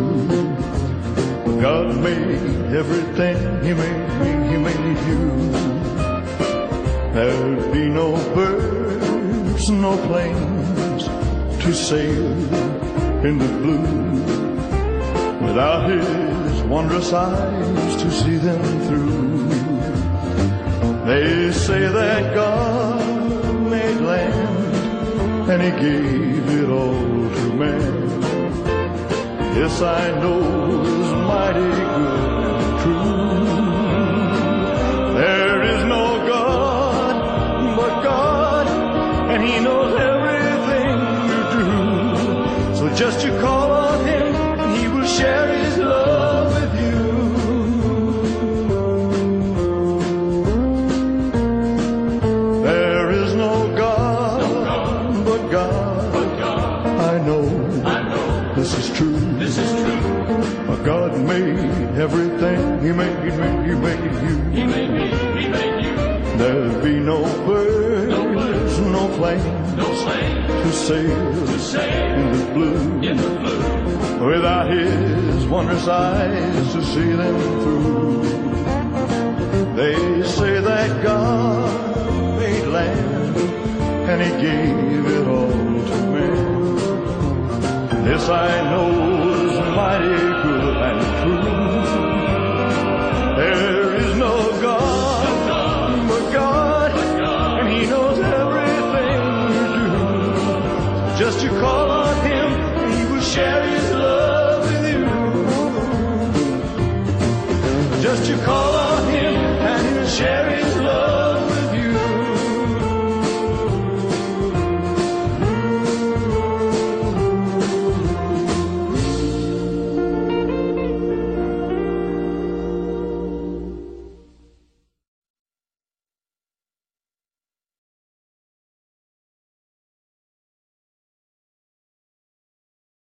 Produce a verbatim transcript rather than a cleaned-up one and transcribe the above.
God made everything, He made me, He made you. There'd be no birds, no planes to sail in the blue without His wondrous eyes to see them through. They say that God made land and He gave it all to man. Yes, I know it's mighty good and true. There is no God but God, and He knows everything you do. So just you call on Him, and He will share His love with you. There is no God, no God but God. But God. I know, I know this is true. This is true. God made everything. He made me, He made you. He made me, He made you. There'll be no birds, no, birds, no planes, no planes to sail, to sail in the blue, in the blue, without His wondrous eyes to see them through. They say that God made land and He gave it all to man. This I know is mighty